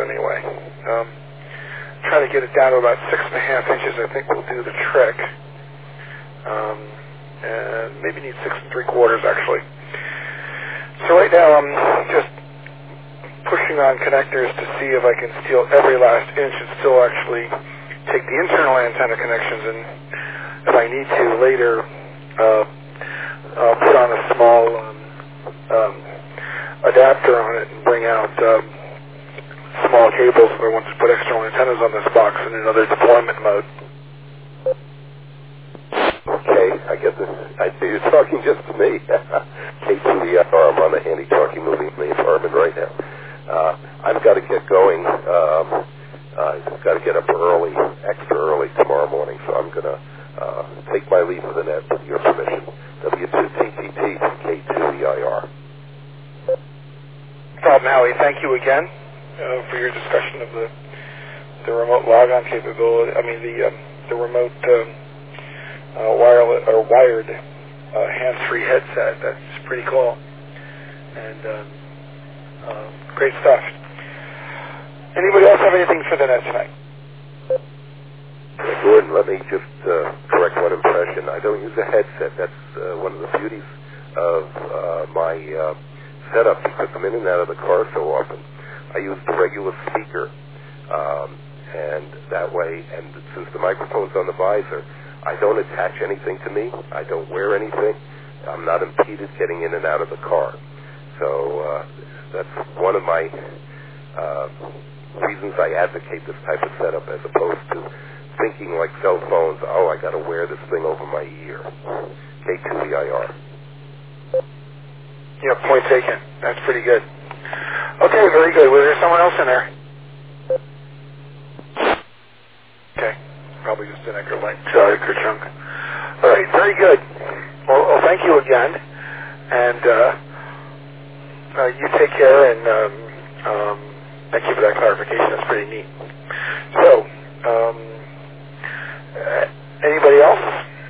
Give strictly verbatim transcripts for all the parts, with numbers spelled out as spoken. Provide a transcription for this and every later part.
anyway. Um, try to get it down to about six and a half inches. I think will do the trick. Um, and maybe need six and three quarters actually. So right now I'm just pushing on connectors to see if I can steal every last inch and still actually take the internal antenna connections, and if I need to later uh, uh, put on a small um, um, adapter on it and bring out um, small cables if I want to put external antennas on this box in another deployment mode. Okay, I get this. I see you're talking just to me. K two E F R, I'm on the handy talkie moving in the apartment right now. Uh, I've got to get going. Um, I've got to get up early, extra early tomorrow morning, so I'm going to uh, take my leave of the net with your permission. W two T T T to K two E I R. Problem, Howie. Thank you again uh, for your discussion of the the remote logon capability. I mean the um, the remote um, uh, wireless or wired uh, hands-free headset. That's pretty cool and um, uh, great stuff. Anybody else have anything for the net tonight? Gordon, let me just uh, correct one impression. I don't use a headset. That's uh, one of the beauties of uh, my uh, setup because I'm in and out of the car so often. I use the regular speaker, um, and that way, and since the microphone's on the visor, I don't attach anything to me. I don't wear anything. I'm not impeded getting in and out of the car. So uh, that's one of my uh, reasons I advocate this type of setup as opposed to thinking like cell phones, oh, I got to wear this thing over my ear. K two E I R. Yeah, point taken. That's pretty good. Okay, very good. Was there someone else in there? Okay, probably just an anchor link. Sorry, Kerchunk. All right, very good. Well, well thank you again, and uh, uh, you take care, and um, um, thank you for that clarification. That's pretty neat. So, um, uh, anybody else?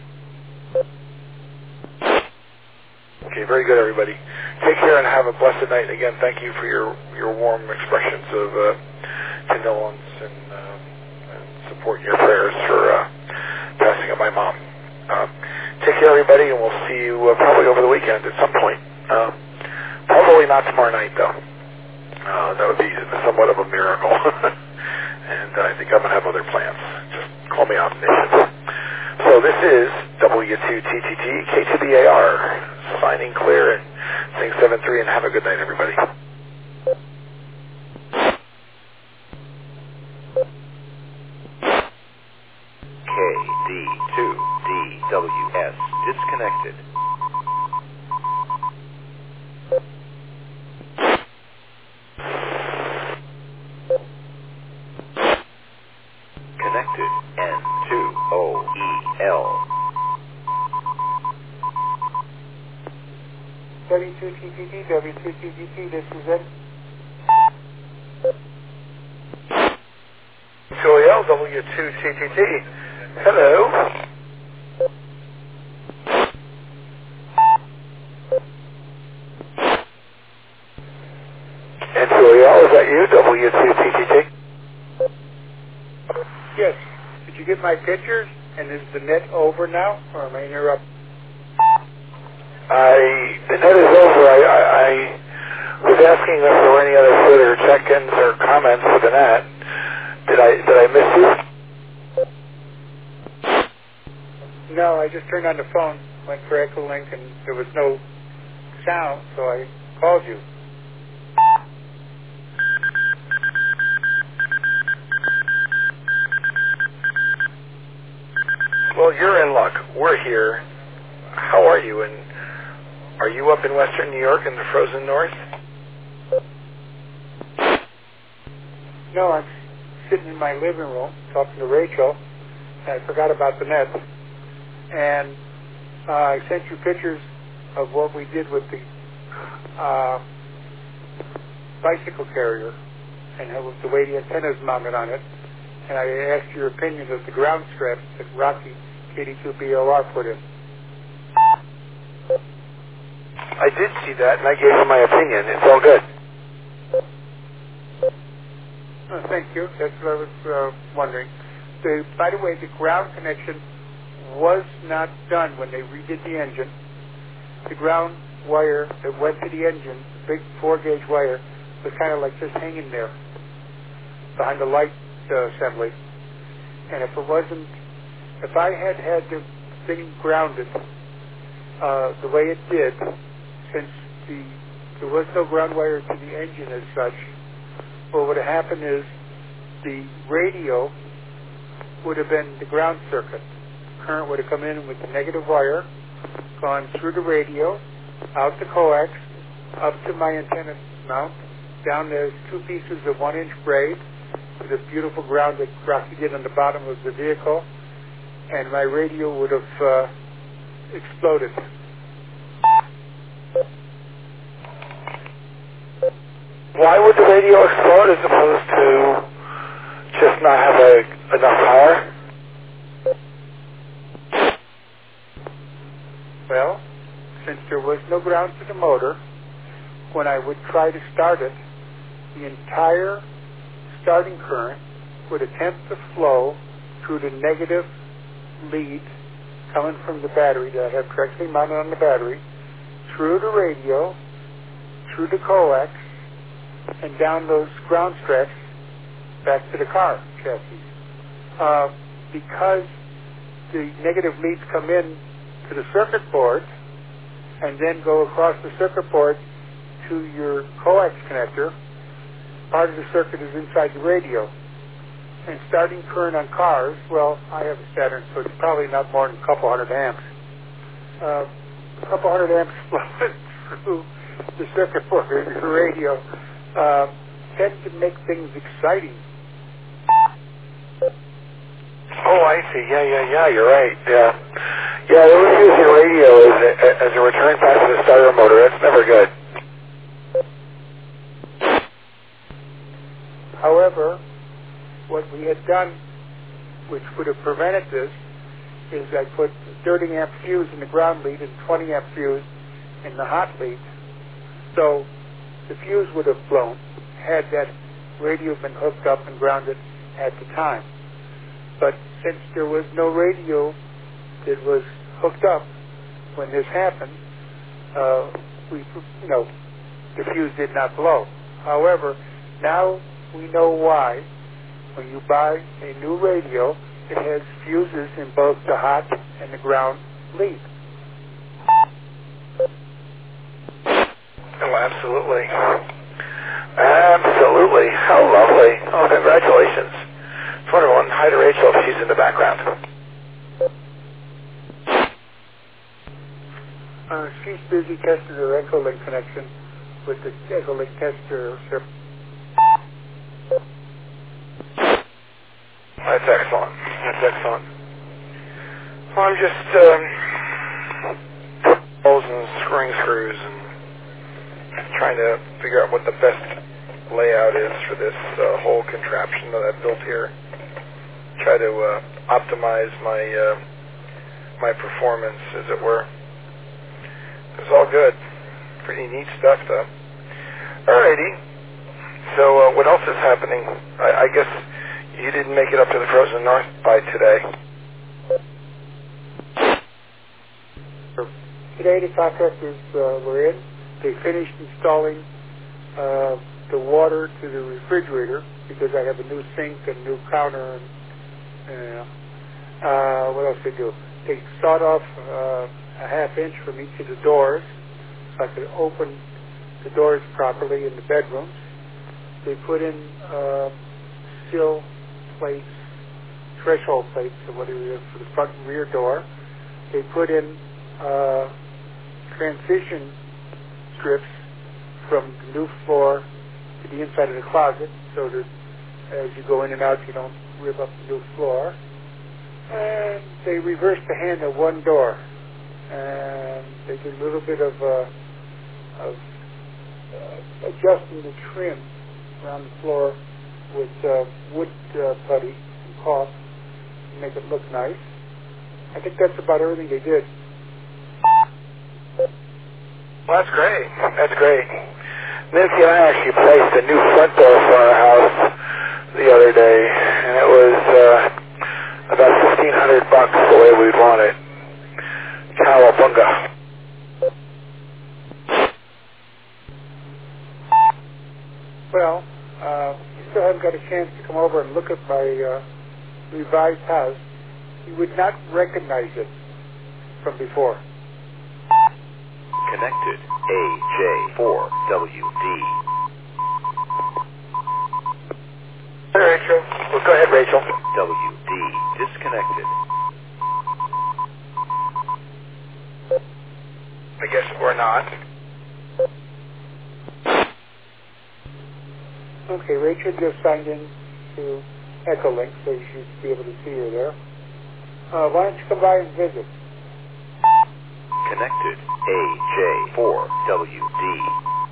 Okay, very good, everybody. Take care and have a blessed night. Again, thank you for your, your warm expressions of uh, condolence and, uh, and support in your prayers for uh, passing of my mom. Uh, take care, everybody, and we'll see you uh, probably over the weekend at some point. Uh, probably not tomorrow night, though. Uh, that would be somewhat of a miracle. And I think I'm going to have other plans. Just call me omniscient. So this is W two T T T K two B A R signing clear and saying seven three, and have a good night, everybody. K D two D W S disconnected. Connected N two O E L. W two T T T, W two T T T, this is it. two O E L, W two T T T. Hello. N two O E L, is that you? W two T T T? Yes. Did you get my pictures? And is the net over now, or am I interrupted? I, the net is over. I, I, I was asking if there were any other further check-ins or comments for the net. Did I, did I miss you? No, I just turned on the phone, went for Echolink, and there was no sound, so I called you. Well, you're in luck. We're here. How are you? And are you up in western New York in the frozen north? No, I'm sitting in my living room talking to Rachel, and I forgot about the net. And uh, I sent you pictures of what we did with the uh, bicycle carrier and how, the way the antenna's mounted on it. And I asked your opinion of the ground straps that Rocky K D two B O R put in. I did see that, and I gave you my opinion. It's all good. Oh, thank you. That's what I was uh, wondering. The, by the way, the ground connection was not done when they redid the engine. The ground wire that went to the engine, the big four-gauge wire, was kind of like just hanging there behind the light uh, assembly. And if it wasn't, if I had had the thing grounded uh, the way it did, since the there was no ground wire to the engine as such, what would have happened is the radio would have been the ground circuit. Current would have come in with the negative wire, gone through the radio, out the coax, up to my antenna mount. Down there's two pieces of one-inch braid with a beautiful ground that Rocky did on the bottom of the vehicle, and my radio would have uh, exploded. Why would the radio explode as opposed to just not have a, enough power? Well, since there was no ground to the motor, when I would try to start it, the entire starting current would attempt to flow through the negative lead coming from the battery that I have correctly mounted on the battery, through the radio, through the coax, and down those ground straps back to the car chassis. Uh, because the negative leads come in to the circuit board and then go across the circuit board to your coax connector, part of the circuit is inside the radio. And starting current on cars, well, I have a Saturn, so it's probably not more than a couple hundred amps. Uh, a couple hundred amps flowing through the circuit board of your radio uh, tend to make things exciting. Oh, I see. Yeah, yeah, yeah. You're right. Yeah, yeah. They would use your radio as a, as a return pass to the starter motor. That's never good. However, what we had done, which would have prevented this, is I put thirty amp fuse in the ground lead and twenty amp fuse in the hot lead. So the fuse would have blown had that radio been hooked up and grounded at the time. But since there was no radio that was hooked up when this happened, uh, we, you know, the fuse did not blow. However, now we know why. When you buy a new radio, it has fuses in both the hot and the ground lead. Oh, absolutely. Absolutely. How lovely. Oh, congratulations. It's wonderful. And hi to Rachel if she's in the background. Uh, she's busy testing her Echolink connection with the Echolink tester. That's excellent. That's excellent. Well, I'm just um, holes and screwing screws and trying to figure out what the best layout is for this uh, whole contraption that I've built here. Try to uh, optimize my uh, my performance, as it were. It's all good. Pretty neat stuff, though. Alrighty. So uh, what else is happening? I, I guess you didn't make it up to the frozen north by today. Today the contractors uh, were in. They finished installing uh, the water to the refrigerator because I have a new sink and new counter. And uh, uh, what else they do? They sawed off uh, a half inch from each of the doors so I could open the doors properly in the bedrooms. They put in uh, sill plates, threshold plates, or whatever it is, for the front and rear door. They put in uh, transition strips from the new floor to the inside of the closet so that as you go in and out you don't rip up the new floor. And they reversed the hand of one door. And they did a little bit of, uh, of uh, adjusting the trim around the floor with uh, wood uh, putty and caulk to make it look nice. I think that's about everything they did. Well, that's great. That's great. Nancy and I actually placed a new front door for our house we'd want it. Cowabunga. Well, uh, you still haven't got a chance to come over and look at my uh, revised house. You would not recognize it from before. Connected. A J four W D. Hey, Rachel. Well, go ahead, Rachel. W D disconnected. I guess or not. Okay, Rachel just signed in to Echolink, so you should be able to see her there. Uh, why don't you come by and visit? Connected. A J four W D.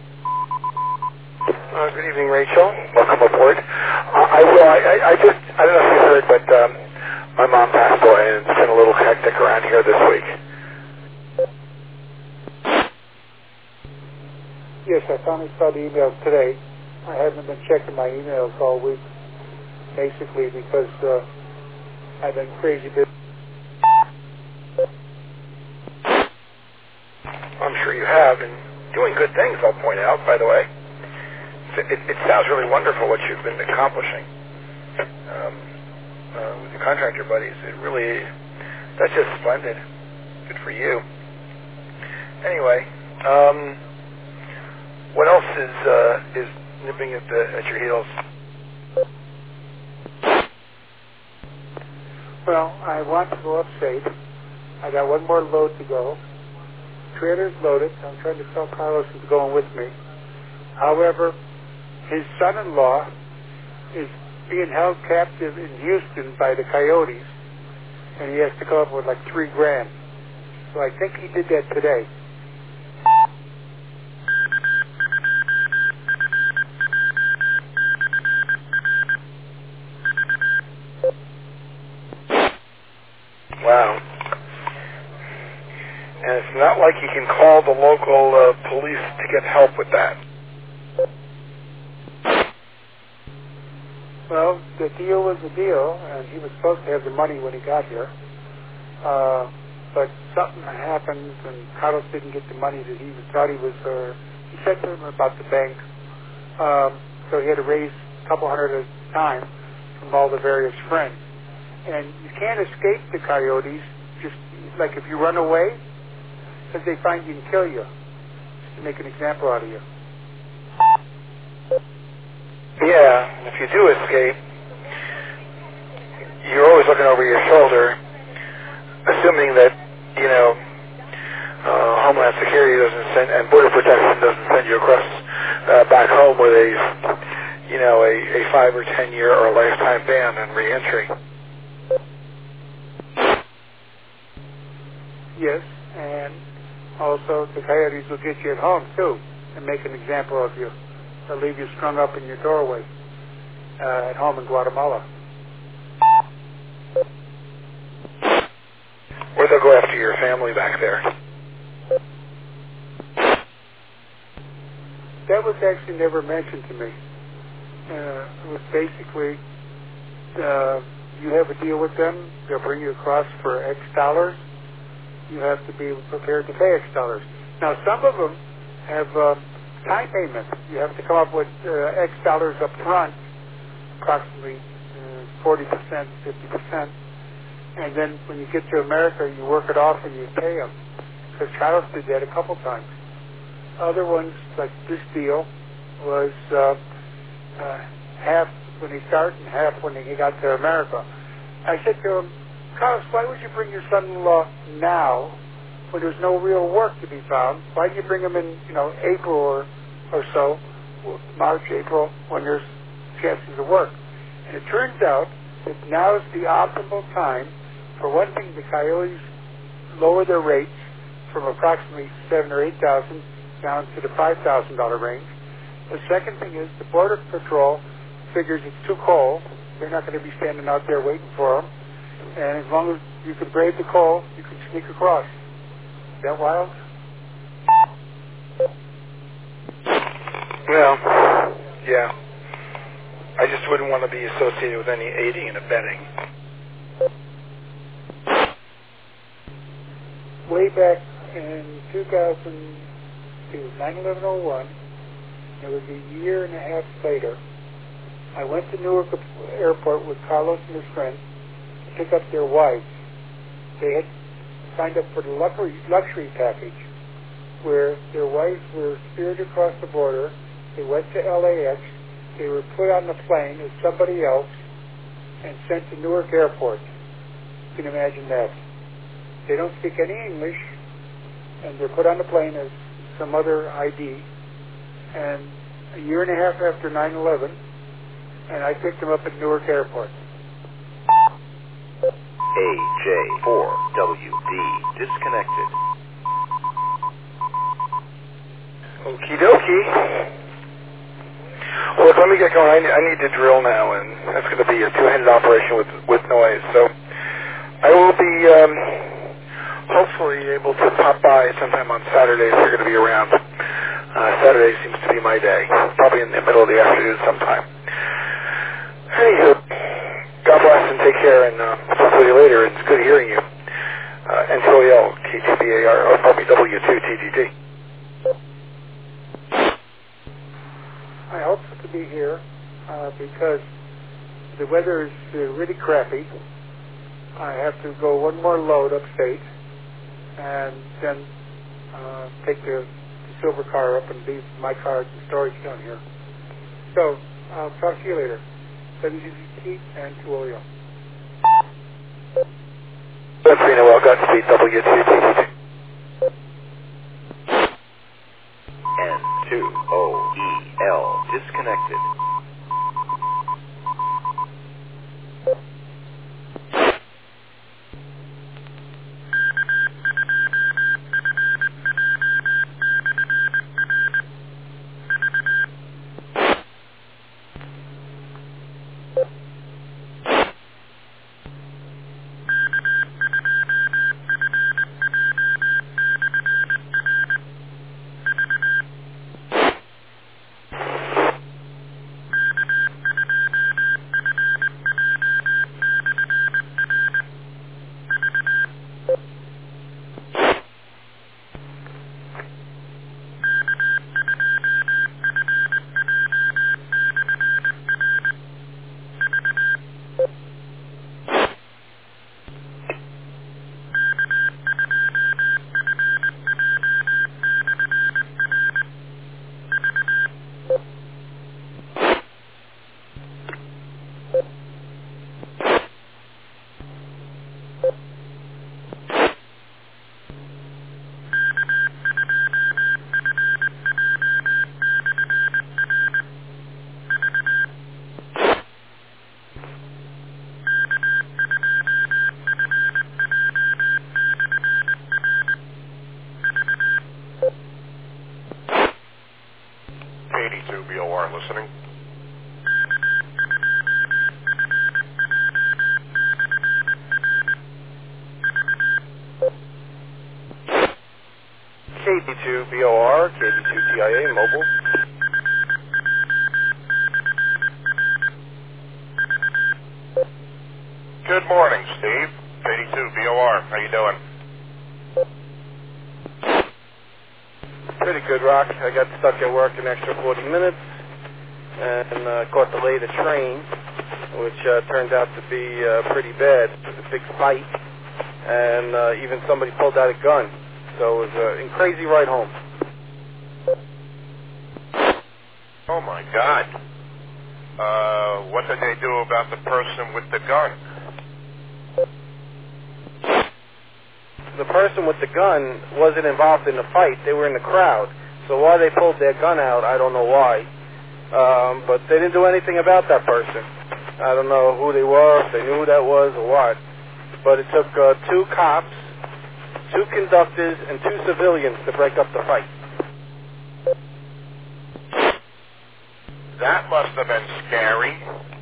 Uh, good evening, Rachel. Welcome aboard. Uh, I will. I, I, I just. I don't know if you heard, but um, my mom passed away, and it's been a little hectic around here this week. Yes, I finally saw the emails today. I haven't been checking my emails all week, basically because uh, I've been crazy busy. I'm sure you have, and doing good things, I'll point out, by the way. It, it, it sounds really wonderful what you've been accomplishing um, uh, with your contractor buddies. It really, that's just splendid. Good for you. Anyway, um, what else is uh, is nipping at the at your heels? Well, I want to go upstate. I got one more load to go. Trailer's loaded. I'm trying to tell Carlos who's going with me. However, his son-in-law is being held captive in Houston by the coyotes, and he has to come up with like three grand. So I think he did that today. Wow. And it's not like you can call the local uh, police to get help with that. Well, the deal was the deal, and he was supposed to have the money when he got here. Uh, but something happened, and Carlos didn't get the money that he thought he was. Uh, he said to him about the bank, um, so he had to raise a couple hundred at a time from all the various friends. And you can't escape the coyotes. Just like if you run away, because they find you and kill you, just to make an example out of you. Yeah, if you do escape, you're always looking over your shoulder, assuming that, you know, uh, Homeland Security doesn't send, and Border Protection doesn't send you across uh, back home with a, you know, a, a five or ten year or lifetime ban on reentry. Yes, and also the coyotes will get you at home too, and make an example of you. They'll leave you strung up in your doorway uh, at home in Guatemala. Or they'll go after your family back there. That was actually never mentioned to me. Uh, it was basically, uh, you have a deal with them, they'll bring you across for X dollars. You have to be prepared to pay X dollars. Now, some of them have uh, time payments. You have to come up with uh, X dollars up front, approximately uh, forty percent, fifty percent. And then when you get to America, you work it off and you pay them. Because Carlos did that a couple times. Other ones, like this deal, was uh, uh, half when he started and half when he got to America. I said to him, Carlos, why would you bring your son-in-law now when there's no real work to be found? Why didn't you bring him in, you know, April or, or so, March, April, when there's chances of work? And it turns out that now is the optimal time. For one thing, the coyotes lower their rates from approximately seven or eight thousand down to the five thousand dollar range. The second thing is the Border Patrol figures it's too cold. They're not going to be standing out there waiting for them. And as long as you can brave the cold, you can sneak across. Is that wild? Well, yeah. I just wouldn't want to be associated with any aiding and abetting. way back in two thousand two, nine eleven oh one, it was a year and a half later, I went to Newark Airport with Carlos and his friends to pick up their wives. They had signed up for the luxury, luxury package where their wives were steered across the border. They went to L A X. They were put on the plane as somebody else and sent to Newark Airport. You can imagine that. They don't speak any English, and they're put on the plane as some other I D. And a year and a half after nine eleven, and I picked them up at Newark Airport. A J four W D disconnected. Okie dokie. Well, look, let me get going. I need, I need to drill now, and that's going to be a two-handed operation with, with noise. So I will be um, hopefully able to pop by sometime on Saturday if you're going to be around. Uh, Saturday seems to be my day, probably in the middle of the afternoon sometime. Anywho, God bless and take care, and uh, I'll talk to you later. It's good hearing you. Uh, N two A L, K T B A R, or pardon me, W two T T T. I hope to be here uh, because the weather is uh, really crappy. I have to go one more load upstate and then uh, take the, the silver car up and leave my car at the storage down here. So I'll talk to you later. W two T T and two O L. That's Reno, well, Godspeed, W two T T T. N two O E L disconnected. eighty-two B O R listening. K B two B O R, K B two T I A, mobile. Good morning, Steve. eighty-two B O R. How you doing? Pretty good, Rock. I got stuck at work an extra forty minutes and uh, caught the later train, which uh, turned out to be uh, pretty bad. It was a big fight, and uh, even somebody pulled out a gun. So it was a uh, crazy ride home. Oh, my God. Uh, what did they do about the person with the gun? The person with the gun wasn't involved in the fight. They were in the crowd. So why they pulled their gun out, I don't know why. Um, but they didn't do anything about that person. I don't know who they were, if they knew who that was or what. But it took uh, two cops, two conductors, and two civilians to break up the fight. That must have been scary.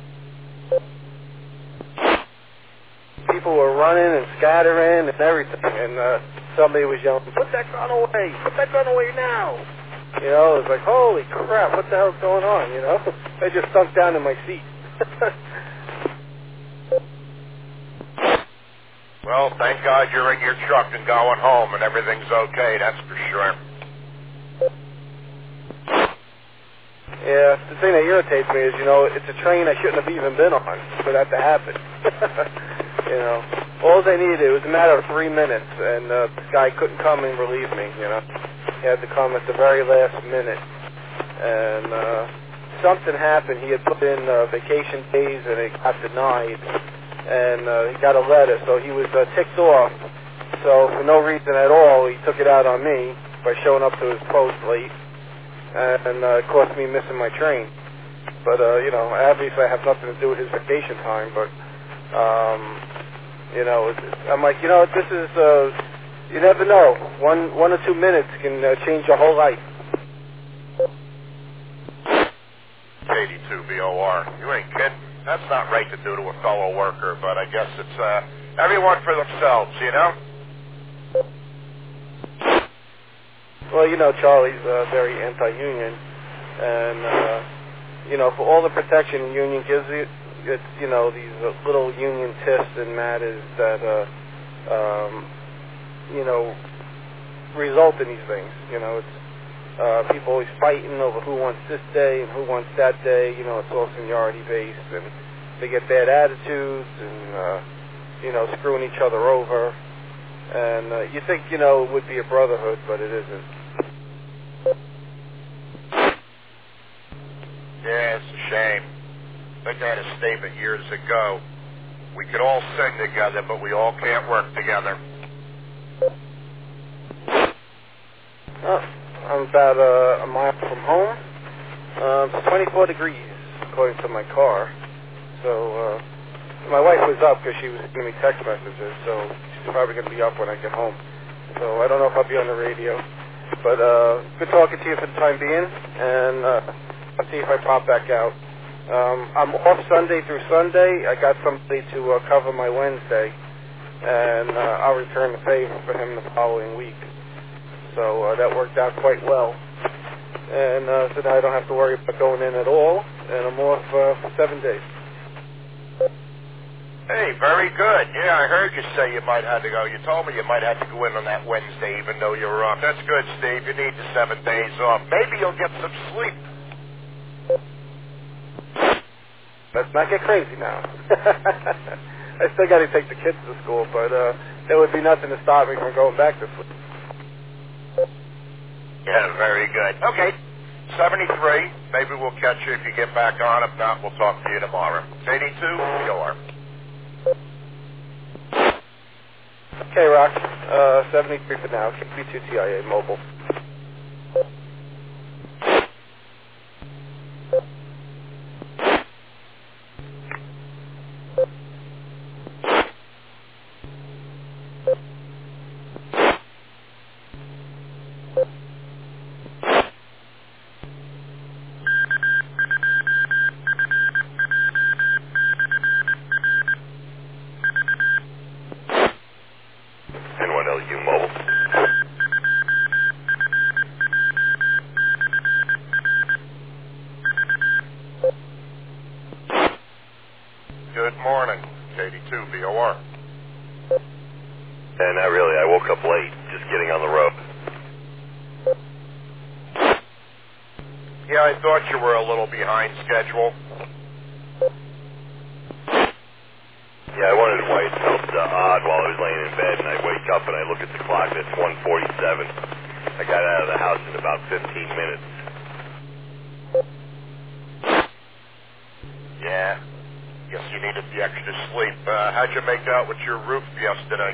People were running and scattering and everything, and uh, somebody was yelling, "Put that gun away! Put that gun away now!" You know, it was like, holy crap, what the hell's going on, you know? I just sunk down in my seat. Well, thank God you're in your truck and going home and everything's okay, that's for sure. Yeah, the thing that irritates me is, you know, it's a train I shouldn't have even been on for that to happen. You know, all they needed, it was a matter of three minutes, and uh, this guy couldn't come and relieve me, you know. He had to come at the very last minute. And uh, something happened. He had put in uh, vacation days, and it got denied. And uh, he got a letter, so he was uh, ticked off. So for no reason at all, he took it out on me by showing up to his post late. And uh, it cost me missing my train. But, uh, you know, obviously I have nothing to do with his vacation time, but, um, you know, it's, it's, I'm like, you know, this is, uh, you never know. One one or two minutes can uh, change your whole life. eighty-two B O R. You ain't kidding. That's not right to do to a fellow worker, but I guess it's, uh, everyone for themselves, you know? Well, you know, Charlie's uh, very anti-union, and, uh, you know, for all the protection the union gives you, it's, you know, these uh, little union tiffs and matters that, uh, um, you know, result in these things. You know, it's uh, people always fighting over who wants this day and who wants that day. You know, it's all seniority-based, and they get bad attitudes and, uh, you know, screwing each other over. And uh, you think, you know, it would be a brotherhood, but it isn't. Yeah, it's a shame. I think I had a statement years ago. We could all sing together, but we all can't work together. Oh, I'm about uh, a mile from home. Um, it's twenty-four degrees, according to my car. So uh, my wife was up because she was sending me text messages, so she's probably going to be up when I get home. So I don't know if I'll be on the radio. But uh, good talking to you for the time being, and uh, I'll see if I pop back out. Um, I'm off Sunday through Sunday. I got somebody to uh, cover my Wednesday, and uh, I'll return the favor for him the following week. So uh, that worked out quite well. And uh, so now I don't have to worry about going in at all, and I'm off uh, for seven days. Hey, very good. Yeah, I heard you say you might have to go. You told me you might have to go in on that Wednesday even though you were off. That's good, Steve. You need the seven days off. Maybe you'll get some sleep. Let's not get crazy now. I still got to take the kids to school, but uh, there would be nothing to stop me from going back to sleep. Yeah, very good. Okay, seventy-three. Maybe we'll catch you if you get back on. If not, we'll talk to you tomorrow. eighty-two, you are. Okay, Rock. Uh, seventy-three for now. K B two T I A mobile. N one L U mobile. Good morning. eighty-two B O R. And not really. I woke up late, just getting on the road. Yeah, I thought you were a little behind schedule. Yeah, I wanted to wait. It felt uh, odd while I was laying in bed, and I wake up and I look at the clock, and it's one forty-seven. I got out of the house in about fifteen minutes. Yeah, guess you needed the extra sleep. Uh, how'd you make out with your roof yesterday?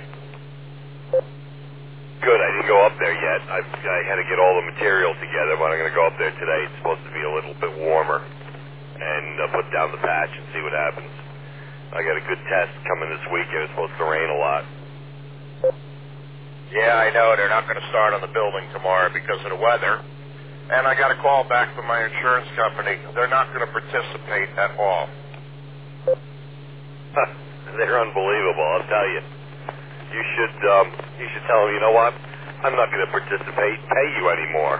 Good, I didn't go up there yet. I, I had to get all the material together, but I'm going to go up there today. It's supposed to be a little bit warmer, and uh, put down the patch and see what happens. I got a good test coming this weekend. It's supposed to rain a lot. Yeah, I know. They're not going to start on the building tomorrow because of the weather. And I got a call back from my insurance company. They're not going to participate at all. They're unbelievable, I'll tell you. You should, um, you should tell them, you know what? I'm not going to participate, pay you anymore.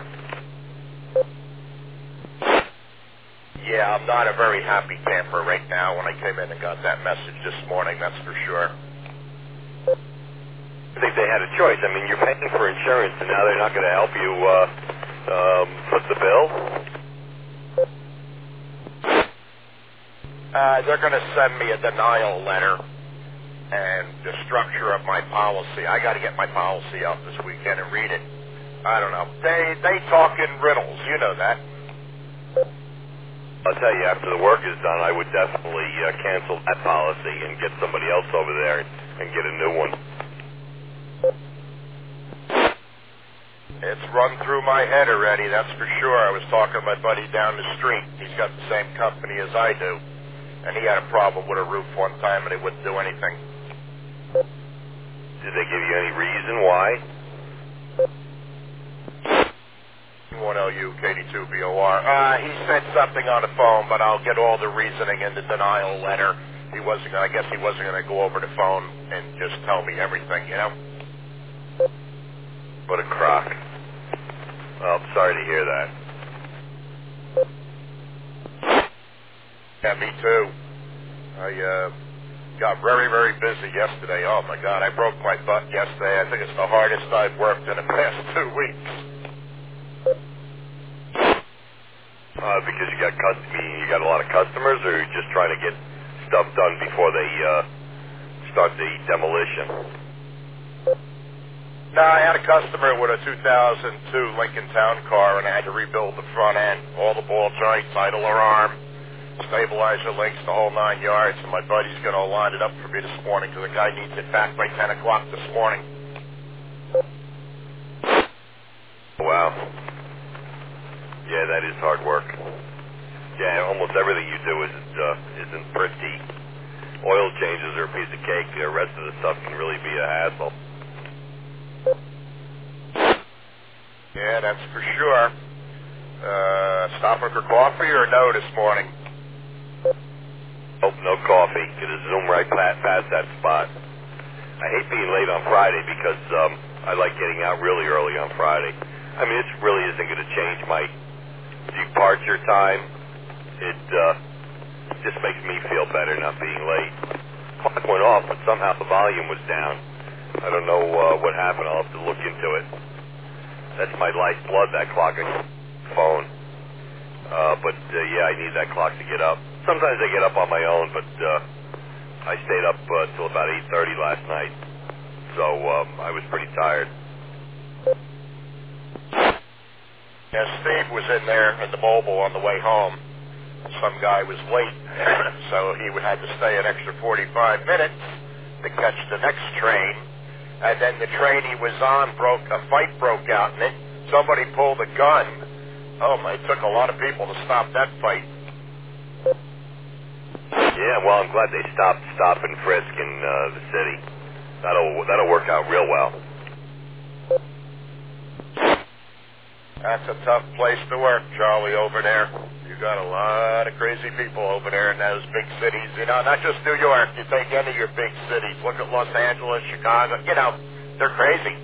Yeah, I'm not a very happy camper right now when I came in and got that message this morning, that's for sure. I think they had a choice. I mean, you're paying for insurance, and now they're not going to help you uh, um, foot the bill. Uh, they're going to send me a denial letter and the structure of my policy. I got to get my policy out this weekend and read it. I don't know. They they talk in riddles. You know that. I'll tell you, after the work is done, I would definitely uh, cancel that policy and get somebody else over there and get a new one. It's run through my head already, that's for sure. I was talking to my buddy down the street. He's got the same company as I do. And he had a problem with a roof one time and they wouldn't do anything. Did they give you any reason why? one L U K D two B O R. Uh, he said something on the phone, but I'll get all the reasoning in the denial letter. He wasn't gonna, I guess he wasn't going to go over the phone and just tell me everything, you know? What a crock. Well, I'm sorry to hear that. Yeah, me too. I uh, got very, very busy yesterday. Oh, my God, I broke my butt yesterday. I think it's the hardest I've worked in the past two weeks. Uh, because you got cus- you got a lot of customers, or you're just trying to get stuff done before they uh, start the demolition? No, I had a customer with a two thousand two Lincoln Town Car, and I had to rebuild the front end, all the ball joints, idler arm, stabilizer links, the whole nine yards, and my buddy's going to line it up for me this morning because the guy needs it back by ten o'clock this morning. Wow. Yeah, that is hard work. Yeah, almost everything you do isn't, uh, isn't pretty. Oil changes are a piece of cake. The rest of the stuff can really be a hassle. Yeah, that's for sure. Uh, stopping for coffee or no this morning? Nope, no coffee. Gonna zoom right past, past that spot. I hate being late on Friday because um, I like getting out really early on Friday. I mean, it really isn't going to change my departure time. It uh, just makes me feel better not being late. Clock went off, but somehow the volume was down. I don't know uh, what happened. I'll have to look into it. That's my lifeblood, that clock and phone. Uh, but uh, yeah, I need that clock to get up. Sometimes I get up on my own, but uh, I stayed up uh, till about eight thirty last night, so um, I was pretty tired. Yeah, Steve was in there at the mobile on the way home. Some guy was late, so he would have to stay an extra forty-five minutes to catch the next train. And then the train he was on broke, a fight broke out in it. Somebody pulled a gun. Oh my, it took a lot of people to stop that fight. Yeah, well, I'm glad they stopped stop and frisk in uh, the city. That'll that'll work out real well. That's a tough place to work, Charlie, over there. You got a lot of crazy people over there in those big cities. You know, not just New York. You take any of your big cities. Look at Los Angeles, Chicago. You know, they're crazy.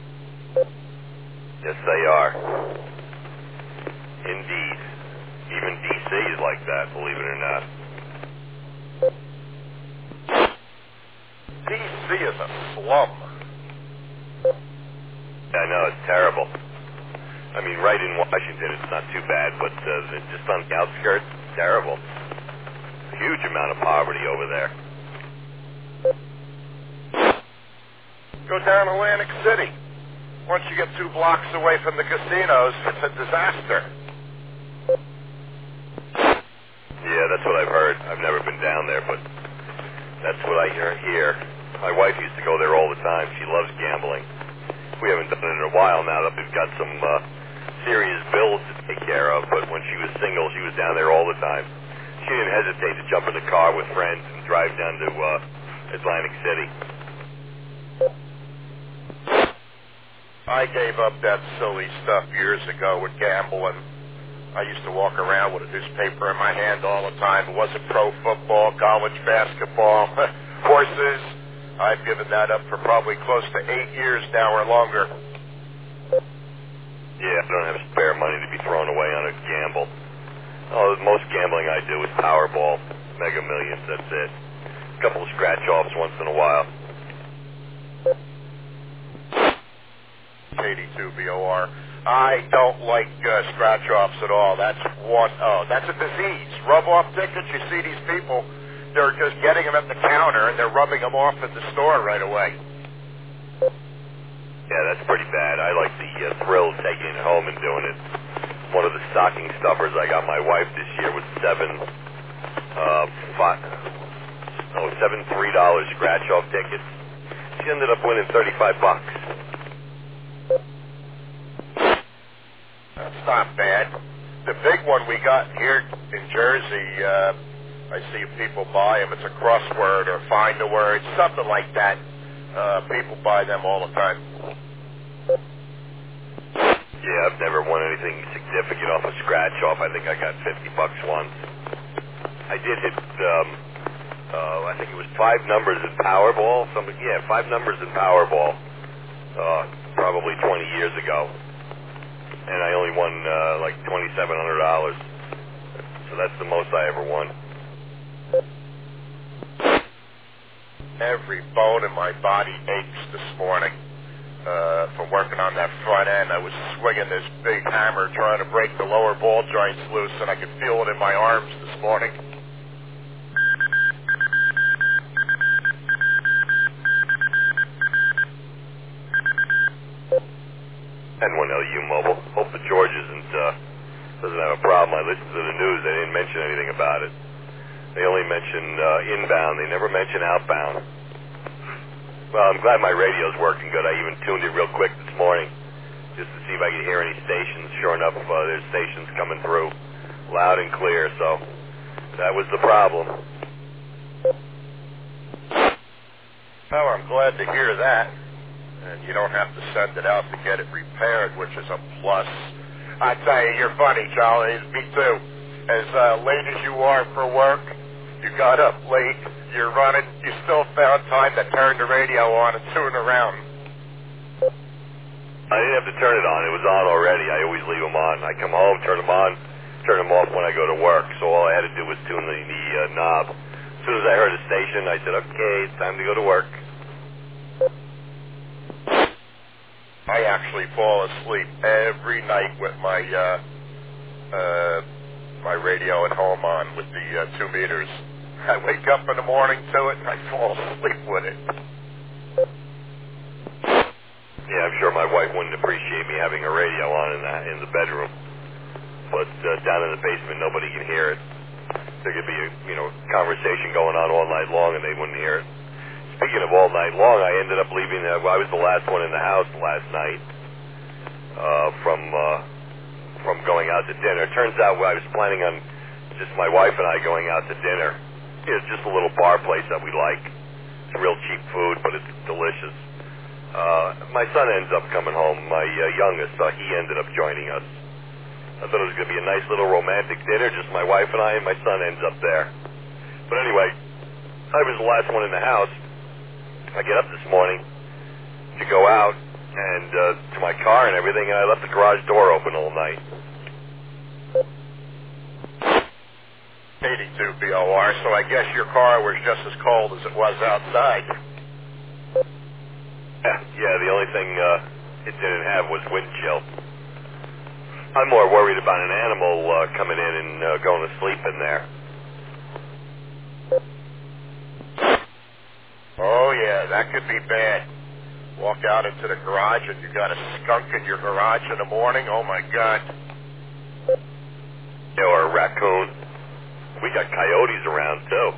Yes, they are. Indeed. Even D C is like that, believe it or not. D C is a slum. I know, it's terrible. I mean, right in Washington, it's not too bad, but uh, just on the outskirts, it's terrible. Huge amount of poverty over there. Go down Atlantic City. Once you get two blocks away from the casinos, it's a disaster. Yeah, that's what I've heard. I've never been down there, but that's what I hear here. My wife used to go there all the time. She loves gambling. We haven't done it in a while now that we've got some uh, serious bills to take care of, but when she was single, she was down there all the time. She didn't hesitate to jump in the car with friends and drive down to uh, Atlantic City. I gave up that silly stuff years ago with gambling. I used to walk around with a newspaper in my hand all the time. It wasn't pro football, college basketball, horses. I've given that up for probably close to eight years now or longer. Yeah, I don't have spare money to be thrown away on a gamble. Oh, most gambling I do is Powerball, Mega Millions, that's it. A couple of scratch-offs once in a while. eighty-two B O R. I don't like uh, scratch-offs at all. That's one, oh, that's a disease. Rub-off tickets, you see these people, they're just getting them at the counter, and they're rubbing them off at the store right away. Yeah, that's pretty bad. I like the uh, thrill of taking it home and doing it. One of the stocking stuffers I got my wife this year was seven, uh, five, oh, seven three dollar scratch-off tickets. She ended up winning thirty-five bucks. That's not bad. The big one we got here in Jersey, uh, I see people buy them. It's a crossword or find a word, something like that. Uh, people buy them all the time. Yeah, I've never won anything significant off a scratch-off. I think I got fifty bucks once. I did hit, um, uh, I think it was five numbers in Powerball. Something, yeah, five numbers in Powerball, uh, probably twenty years ago. And I only won uh, like twenty-seven hundred dollars. So that's the most I ever won. Every bone in my body aches this morning uh, from working on that front end. I was swinging this big hammer trying to break the lower ball joints loose, and I could feel it in my arms this morning. And one L U Mobile. Hope the George isn't, uh, doesn't have a problem. I listened to the news. They didn't mention anything about it. They only mention uh, inbound. They never mention outbound. Well, I'm glad my radio's working good. I even tuned it real quick this morning just to see if I could hear any stations. Sure enough, uh, there's stations coming through loud and clear. So that was the problem. Oh, I'm glad to hear that. And you don't have to send it out to get it repaired, which is a plus. I tell you, you're funny, Charlie. Me too. As uh, late as you are for work, you got up late, you're running, you still found time to turn the radio on and tune around. I didn't have to turn it on. It was on already. I always leave them on. I come home, turn them on, turn them off when I go to work. So all I had to do was tune the, the uh, knob. As soon as I heard a station, I said, okay, it's time to go to work. I actually fall asleep every night with my uh, uh, my radio at home on with the uh, two meters. I wake up in the morning to it and I fall asleep with it. Yeah, I'm sure my wife wouldn't appreciate me having a radio on in the, in the bedroom. But uh, down in the basement, nobody can hear it. There could be a you know conversation going on all night long and they wouldn't hear it. Speaking of all night long, I ended up leaving. Uh, I was the last one in the house last night uh, from uh, from going out to dinner. It turns out I was planning on just my wife and I going out to dinner. It's just a little bar place that we like. It's real cheap food, but it's delicious. Uh, my son ends up coming home, my uh, youngest, so he ended up joining us. I thought it was going to be a nice little romantic dinner, just my wife and I, and my son ends up there. But anyway, I was the last one in the house. I get up this morning to go out and uh, to my car and everything, and I left the garage door open all night. eighty-two B O R, so I guess your car was just as cold as it was outside. Yeah, yeah. The only thing uh, it didn't have was wind chill. I'm more worried about an animal uh, coming in and uh, going to sleep in there. Oh, yeah, that could be bad. Walk out into the garage and you got a skunk in your garage in the morning. Oh, my God. Yeah, or a raccoon. We got coyotes around, too.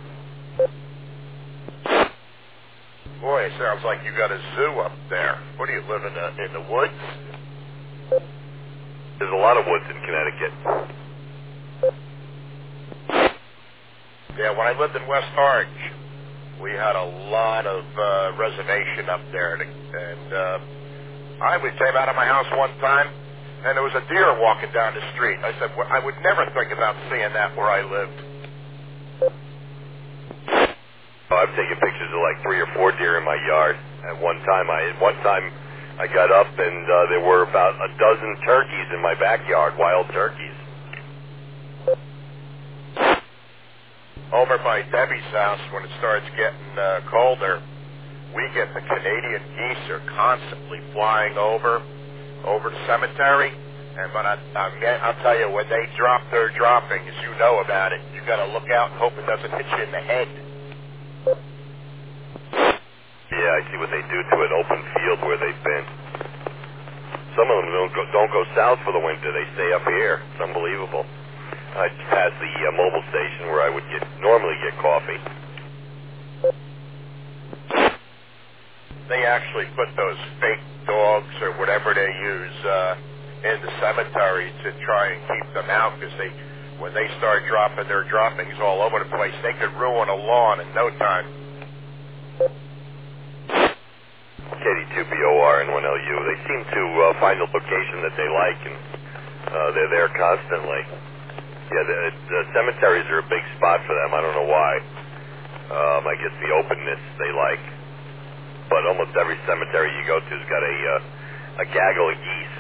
Boy, it sounds like you got a zoo up there. What do you live in the, in the woods? There's a lot of woods in Connecticut. Yeah, when I lived in West Orange, we had a lot of uh, reservation up there, and uh, I we came out of my house one time, and there was a deer walking down the street. I said, well, I would never think about seeing that where I lived. Oh, I've taken pictures of like three or four deer in my yard. At one time, I at one time I got up and uh, there were about a dozen turkeys in my backyard, wild turkeys. Over by Debbie's house, when it starts getting uh, colder, we get the Canadian geese are constantly flying over, over the cemetery. And but I, I, I'll tell you, when they drop their droppings, you know about it. You got to look out and hope it doesn't hit you in the head. Yeah, I see what they do to an open field where they've been. Some of them don't go, don't go south for the winter. They stay up here. It's unbelievable. I passed the uh, mobile station where I would get normally get coffee. They actually put those fake dogs or whatever they use uh, in the cemetery to try and keep them out, because they, when they start dropping their droppings all over the place, they could ruin a lawn in no time. K D two B O R and one L U. They seem to uh, find a location that they like, and uh, they're there constantly. Yeah, the, the cemeteries are a big spot for them. I don't know why. Um, I guess the openness they like. But almost every cemetery you go to has got a uh, a gaggle of geese.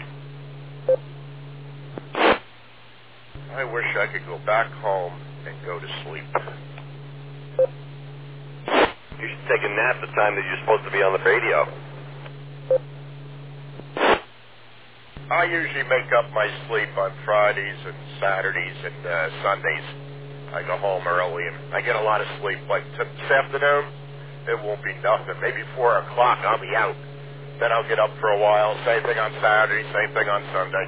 I wish I could go back home and go to sleep. You should take a nap the time that you're supposed to be on the radio. I usually make up my sleep on Fridays and Saturdays and uh, Sundays. I go home early and I get a lot of sleep. Like t- this afternoon, it won't be nothing. Maybe four o'clock, I'll be out. Then I'll get up for a while. Same thing on Saturday, same thing on Sunday.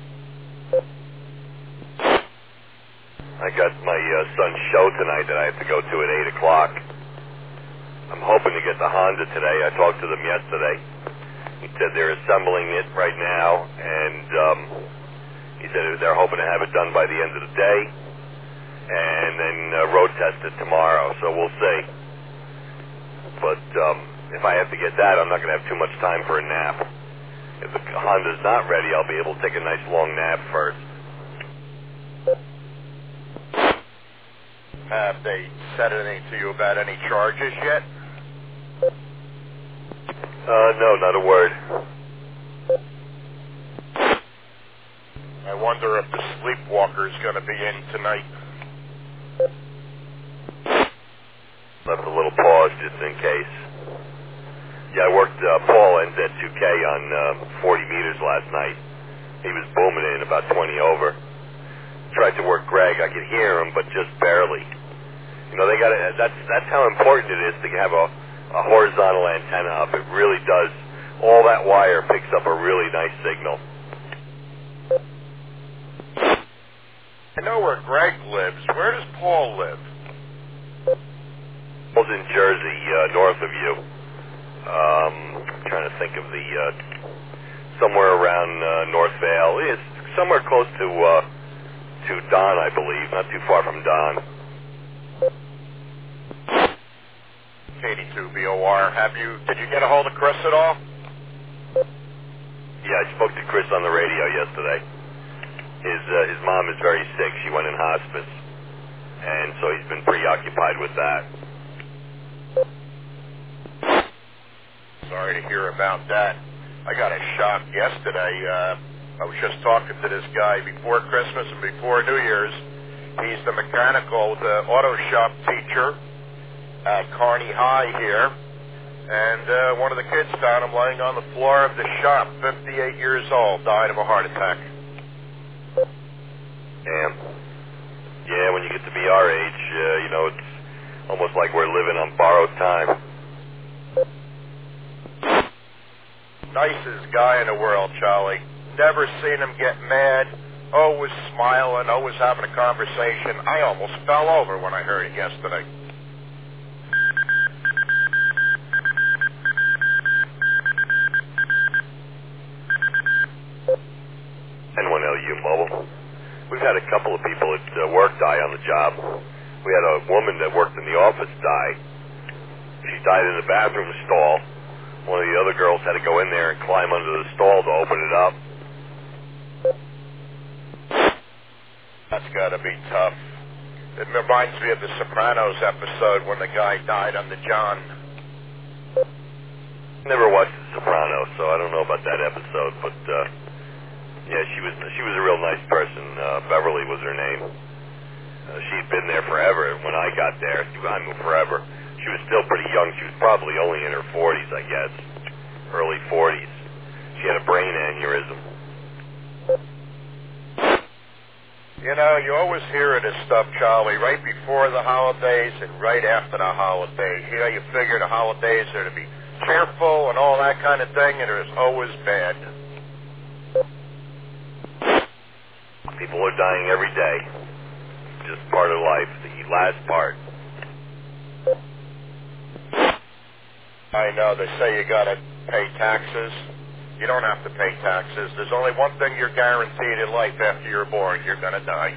I got my uh, son's show tonight that I have to go to at eight o'clock. I'm hoping to get the Honda today. I talked to them yesterday. He said they're assembling it right now, and um, he said they're hoping to have it done by the end of the day, and then uh, road test it tomorrow. So we'll see. But um, if I have to get that, I'm not going to have too much time for a nap. If the Honda's not ready, I'll be able to take a nice long nap first. Have they said anything to you about any charges yet? Uh, no, not a word. I wonder if the sleepwalker is going to be in tonight. Left a little pause just in case. Yeah, I worked, uh, Paul ends at two K on uh, forty meters last night. He was booming in about twenty over. Tried to work Greg. I could hear him, but just barely. You know, they got to, that's, that's how important it is to have a, a horizontal antenna up. It really does. All that wire picks up a really nice signal. I know where Greg lives. Where does Paul live? Paul's in Jersey, uh, north of you. Um, I'm trying to think of the, uh, somewhere around uh, North Vale. It's somewhere close to, uh, to Don, I believe, not too far from Don. K D two B O R. Have you, did you get a hold of Chris at all? Yeah, I spoke to Chris on the radio yesterday. His uh, his mom is very sick. She went in hospice, and so he's been preoccupied with that. Sorry to hear about that. I got a shock yesterday. Uh, I was just talking to this guy before Christmas and before New Year's. He's the mechanical, the auto shop teacher at Kearney High here, and uh, one of the kids found him laying on the floor of the shop, fifty-eight years old, died of a heart attack. Damn. Yeah, when you get to be our age, uh, you know, it's almost like we're living on borrowed time. Nicest guy in the world, Charlie. Never seen him get mad, always smiling, always having a conversation. I almost fell over when I heard it yesterday. N one L U mobile. We've had a couple of people at uh, work die on the job. We had a woman that worked in the office die. She died in the bathroom stall. One of the other girls had to go in there and climb under the stall to open it up. That's got to be tough. It reminds me of the Sopranos episode when the guy died on the John. Never watched The Sopranos, so I don't know about that episode, but uh, yeah, she was she was a real nice person. Uh, Beverly was her name. Uh, she'd been there forever. When I got there, I mean forever. She was still pretty young. She was probably probably only in her forties, I guess, early forties. She had a brain aneurysm. You know, you always hear of this stuff, Charlie, right before the holidays and right after the holidays. You know, you figure the holidays are to be cheerful and all that kind of thing, and it's always bad. People are dying every day. Just part of life, the last part. I know, they say you gotta pay taxes. You don't have to pay taxes. There's only one thing you're guaranteed in life after you're born. You're gonna die.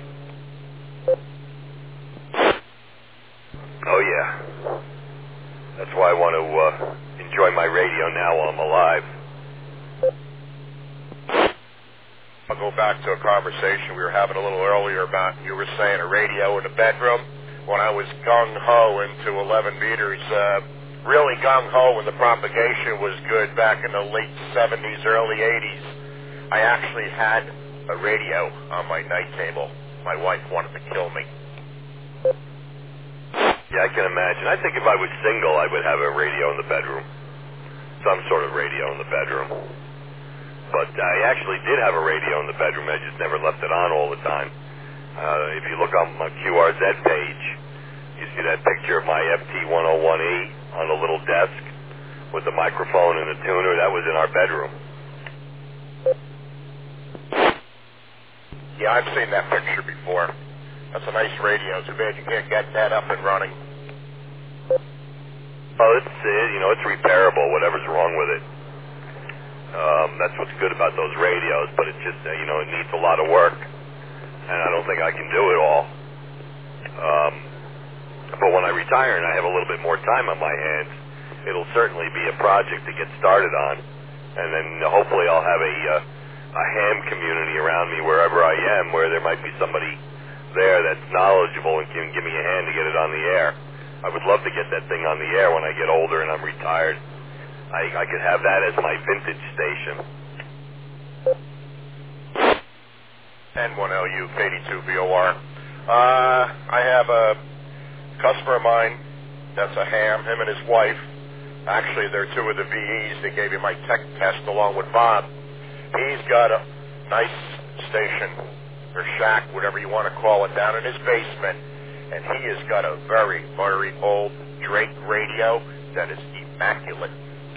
Oh, yeah. That's why I want to uh, enjoy my radio now while I'm alive. I'll go back to a conversation we were having a little earlier about, you were saying a radio in the bedroom. When I was gung-ho into eleven meters, uh, really gung-ho when the propagation was good back in the late seventies, early eighties, I actually had a radio on my night table. My wife wanted to kill me. Yeah, I can imagine. I think if I was single, I would have a radio in the bedroom. Some sort of radio in the bedroom. But I actually did have a radio in the bedroom. I just never left it on all the time. Uh, if you look on my Q R Z page, you see that picture of my F T one oh one E on a little desk with the microphone and the tuner. That was in our bedroom. Yeah, I've seen that picture before. That's a nice radio. Too bad you can't get that up and running. Oh, it's, uh, you know, it's repairable, whatever's wrong with it. Um, that's what's good about those radios, but it's just, uh, you know, it needs a lot of work, and I don't think I can do it all. Um, but when I retire and I have a little bit more time on my hands, it'll certainly be a project to get started on, and then hopefully I'll have a, uh, a ham community around me wherever I am, where there might be somebody there that's knowledgeable and can give me a hand to get it on the air. I would love to get that thing on the air when I get older and I'm retired. I, I could have that as my vintage station. N one L U, K D two V O R. Uh, I have a customer of mine that's a ham, him and his wife. Actually, they're two of the V Es. They gave me my tech test along with Bob. He's got a nice station, or shack, whatever you want to call it, down in his basement. And he has got a very, very old Drake radio that is immaculate.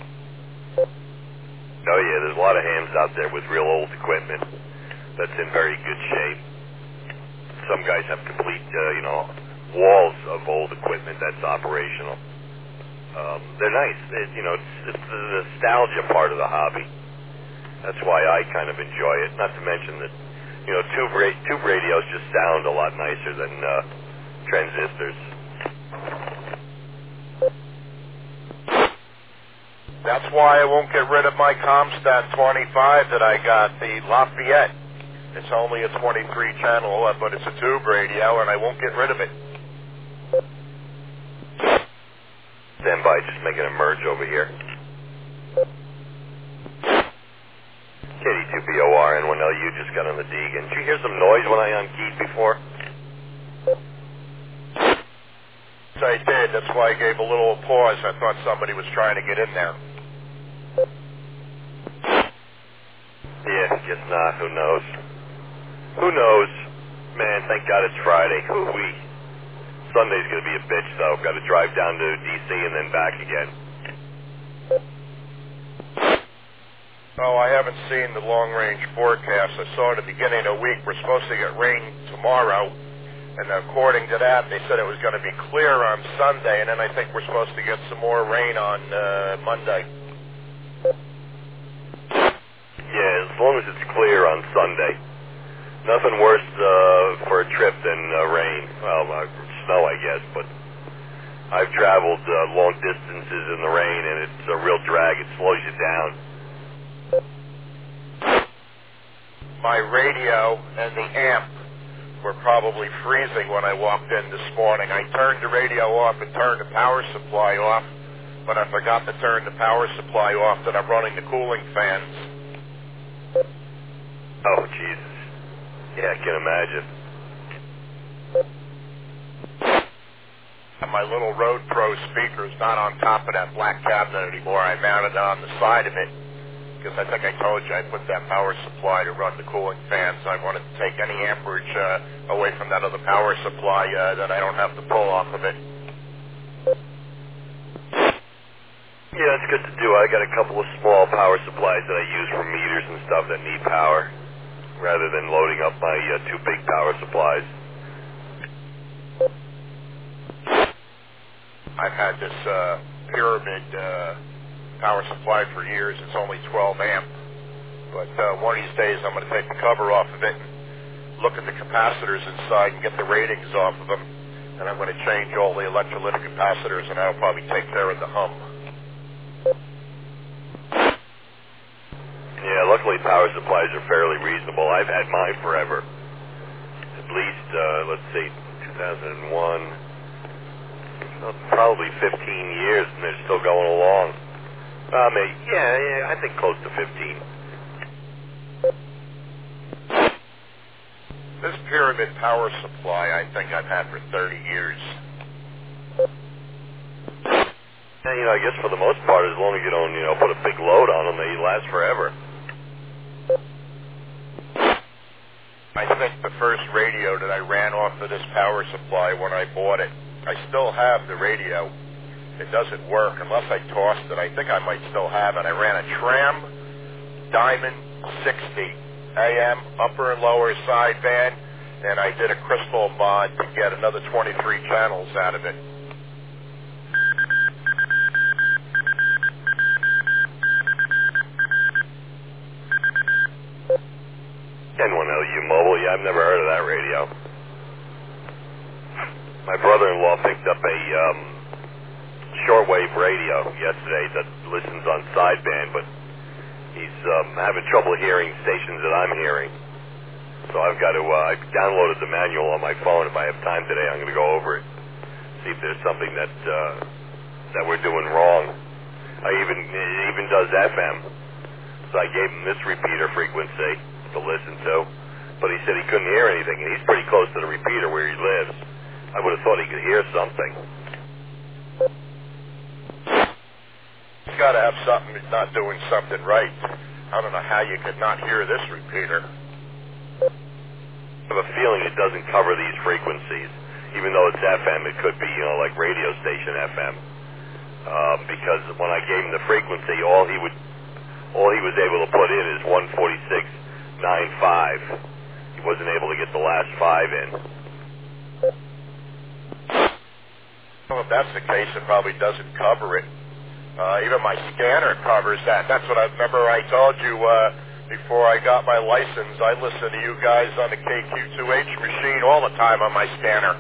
Oh, yeah, there's a lot of hams out there with real old equipment that's in very good shape. Some guys have complete, uh, you know, walls of old equipment that's operational. Um, they're nice. It, you know, it's, it's the nostalgia part of the hobby. That's why I kind of enjoy it. Not to mention that, you know, tube, ra- tube radios just sound a lot nicer than uh, transistors. That's why I won't get rid of my Comstat twenty-five that I got, the Lafayette. It's only a twenty-three channel, but it's a tube radio, and I won't get rid of it. Stand by, just making a merge over here. K D two B O R N one L U just got on the Deegan. Did you hear some noise when I unkeyed before? So I did. That's why I gave a little pause. I thought somebody was trying to get in there. Yeah, guess not. Who knows? Who knows? Man, thank God it's Friday. Hoo-wee. Sunday's going to be a bitch, though. Got to drive down to D C and then back again. Oh, I haven't seen the long-range forecast. I saw at the beginning of the week we're supposed to get rain tomorrow, and according to that, they said it was going to be clear on Sunday, and then I think we're supposed to get some more rain on uh, Monday. Yeah, as long as it's clear on Sunday. Nothing worse uh, for a trip than uh, rain. Well, uh, snow, I guess, but I've traveled uh, long distances in the rain, and it's a real drag. It slows you down. My radio and the amp were probably freezing when I walked in this morning. I turned the radio off and turned the power supply off, but I forgot to turn the power supply off that I'm running the cooling fans. Oh, Jesus. Yeah, I can imagine. My little Road Pro speaker is not on top of that black cabinet anymore. I mounted it on the side of it because I think I told you I put that power supply to run the cooling fans. I wanted to take any amperage uh, away from that other power supply uh, that I don't have to pull off of it. Yeah, that's good to do. I got a couple of small power supplies that I use for meters and stuff that need power, rather than loading up my uh, two big power supplies. I've had this uh, Pyramid uh, power supply for years. It's only twelve amp, but uh, one of these days I'm going to take the cover off of it and look at the capacitors inside and get the ratings off of them, and I'm going to change all the electrolytic capacitors, and that'll probably take care of the hum. Yeah, luckily power supplies are fairly reasonable. I've had mine forever. At least, uh, let's see, two thousand one, well, probably fifteen years, and they're still going along. Uh, maybe, yeah, yeah, I think close to fifteen. This Pyramid power supply, I think I've had for thirty years. Yeah, you know, I guess for the most part, as long as you don't, you know, put a big load on them, they last forever. I think the first radio that I ran off of this power supply when I bought it, I still have the radio. It doesn't work unless I tossed it. I think I might still have it. I ran a Tram Diamond sixty A M upper and lower sideband, and I did a crystal mod to get another twenty-three channels out of it. N one L U Mobile, yeah, I've never heard of that radio. My brother-in-law picked up a um, shortwave radio yesterday that listens on sideband, but he's um, having trouble hearing stations that I'm hearing. So I've got to, uh, I've downloaded the manual on my phone. If I have time today, I'm going to go over it, see if there's something that uh, that we're doing wrong. I even, it even does F M. So I gave him this repeater frequency to listen to, but he said he couldn't hear anything, and he's pretty close to the repeater where he lives. I would have thought he could hear something. He's got to have something that's not doing something right. I don't know how you could not hear this repeater. I have a feeling it doesn't cover these frequencies. Even though it's F M, it could be, you know, like radio station F M. Um, because when I gave him the frequency, all he would, all he was able to put in is one forty-six point nine five. He wasn't able to get the last five in. Well, if that's the case, it probably doesn't cover it. Uh, even my scanner covers that. That's what I remember I told you uh, before I got my license. I listen to you guys on the K Q two H machine all the time on my scanner.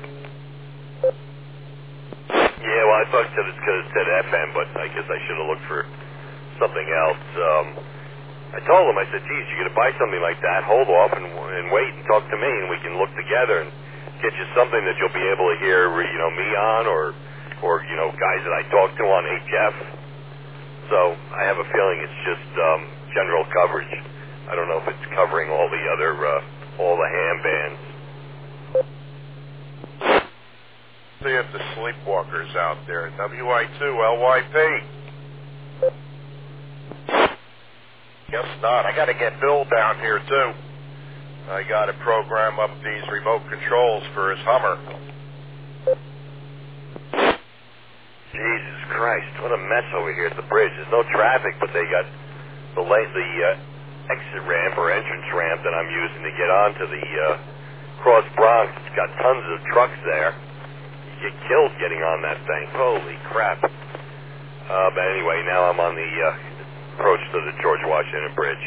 Yeah, well, I thought it was because it said F M, but I guess I should have looked for something else. Um, I told him, I said, geez, you're going to buy something like that, hold off and, and wait and talk to me, and we can look together and get you something that you'll be able to hear, you know, me on, or, or you know, guys that I talk to on H F. So I have a feeling it's just um, general coverage. I don't know if it's covering all the other, uh, all the ham bands. See if the sleepwalkers out there. W I two L Y P. Guess not. I got to get Bill down here too. I got to program up these remote controls for his Hummer. Jesus Christ, what a mess over here at the bridge. There's no traffic, but they got the lane, the uh, exit ramp or entrance ramp that I'm using to get onto the uh, Cross Bronx. It's got tons of trucks there. You get killed getting on that thing. Holy crap. Uh, but anyway, now I'm on the uh, approach to the George Washington Bridge.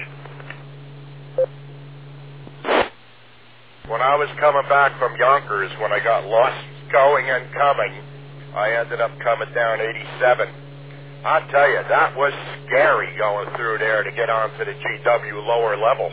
When I was coming back from Yonkers, when I got lost going and coming, I ended up coming down eighty-seven. I tell you, that was scary going through there to get onto the G W lower level.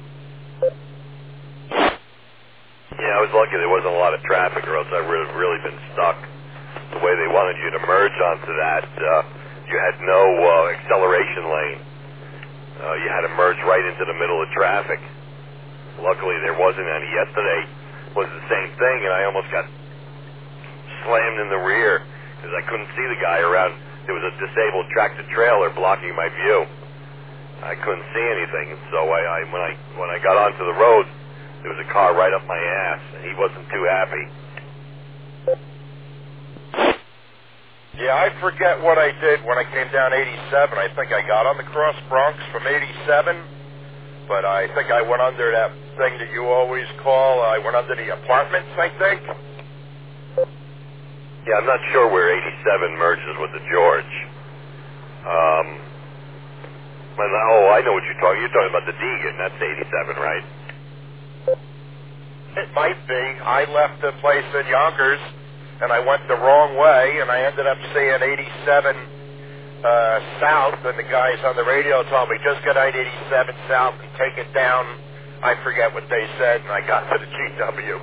Yeah, I was lucky there wasn't a lot of traffic, or else I would have really been stuck. The way they wanted you to merge onto that, uh, you had no uh, acceleration lane. Uh, you had to merge right into the middle of traffic. Luckily, there wasn't any. Yesterday was the same thing, and I almost got slammed in the rear because I couldn't see the guy around. There was a disabled tractor trailer blocking my view. I couldn't see anything, and so I, I when I when I got onto the road, there was a car right up my ass, and he wasn't too happy. Yeah, I forget what I did when I came down eighty-seven. I think I got on the Cross Bronx from eighty-seven, but I think I went under that thing that you always call, I went under the apartments, I think. Yeah, I'm not sure where eighty-seven merges with the George. Um, but, oh, I know what you're talking. You're talking about the Deegan. That's eighty-seven, right? It might be. I left the place in Yonkers, and I went the wrong way, and I ended up seeing eighty-seven uh, south, and the guys on the radio told me, just get on eighty-seven south and take it down. I forget what they said, and I got to the G W.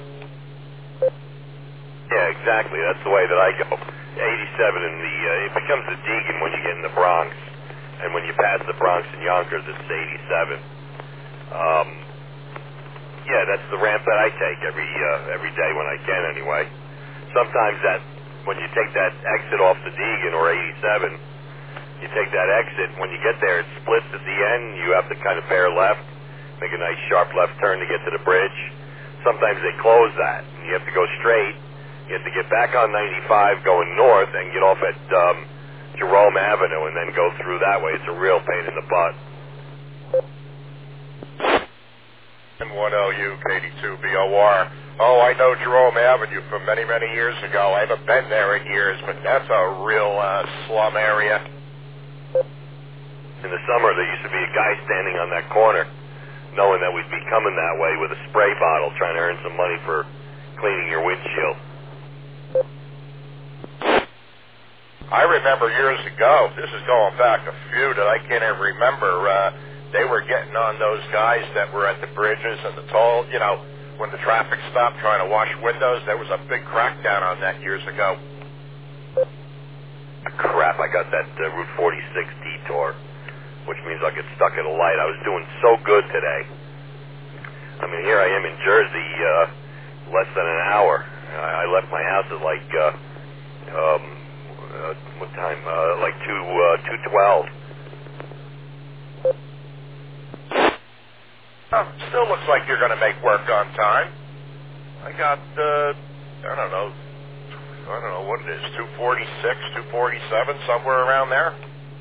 Yeah, exactly. That's the way that I go. eighty-seven in the, uh, it becomes the Deegan when you get in the Bronx, and when you pass the Bronx and Yonkers, it's eighty-seven. Um, yeah, that's the ramp that I take every uh, every day when I can, anyway. Sometimes that, when you take that exit off the Deegan or eighty-seven, you take that exit, when you get there, it splits at the end, you have to kind of bear left, make a nice sharp left turn to get to the bridge. Sometimes they close that, and you have to go straight. You have to get back on ninety-five going north and get off at um, Jerome Avenue and then go through that way. It's a real pain in the butt. And one L U K D two B O R. Oh, I know Jerome Avenue from many, many years ago. I haven't been there in years, but that's a real uh, slum area. In the summer, there used to be a guy standing on that corner, knowing that we'd be coming that way with a spray bottle, trying to earn some money for cleaning your windshield. I remember years ago, this is going back a few that I can't even remember, uh, they were getting on those guys that were at the bridges and the toll, you know, when the traffic stopped trying to wash windows. There was a big crackdown on that years ago. Crap, I got that uh, Route forty-six detour, which means I'll get stuck at a light. I was doing so good today. I mean, here I am in Jersey, uh, less than an hour. I, I left my house at like, uh, um, uh, what time? Uh, like two, uh, two twelve. Oh, still looks like you're going to make work on time. I got, uh, I don't know, I don't know what it is, two forty-six, two forty-seven, somewhere around there.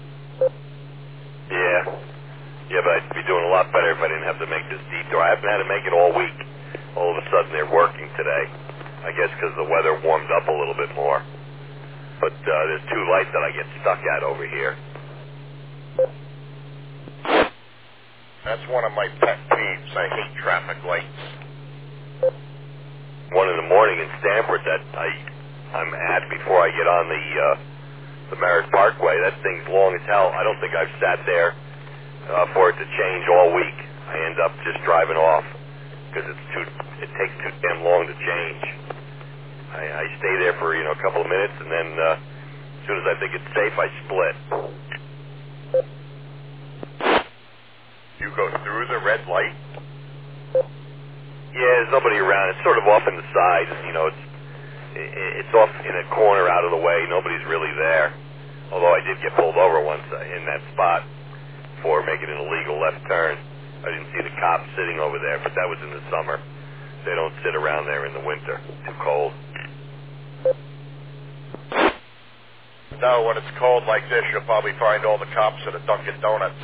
Yeah. Yeah, but I'd be doing a lot better if I didn't have to make this detour. I haven't had to make it all week. All of a sudden they're working today. I guess because the weather warmed up a little bit more. But uh, there's two lights that I get stuck at over here. That's one of my pet peeves. I hate traffic lights. One in the morning in Stamford that I, I'm at before I get on the uh, the Merritt Parkway. That thing's long as hell. I don't think I've sat there uh, for it to change all week. I end up just driving off because it's too. It takes too damn long to change. I, I stay there for you know a couple of minutes and then uh, as soon as I think it's safe, I split. You go through the red light? Yeah, there's nobody around. It's sort of off in the side. You know, it's it's off in a corner out of the way. Nobody's really there. Although I did get pulled over once in that spot for making an illegal left turn. I didn't see the cops sitting over there, but that was in the summer. They don't sit around there in the winter. Too cold. No, when it's cold like this, you'll probably find all the cops at a Dunkin' Donuts.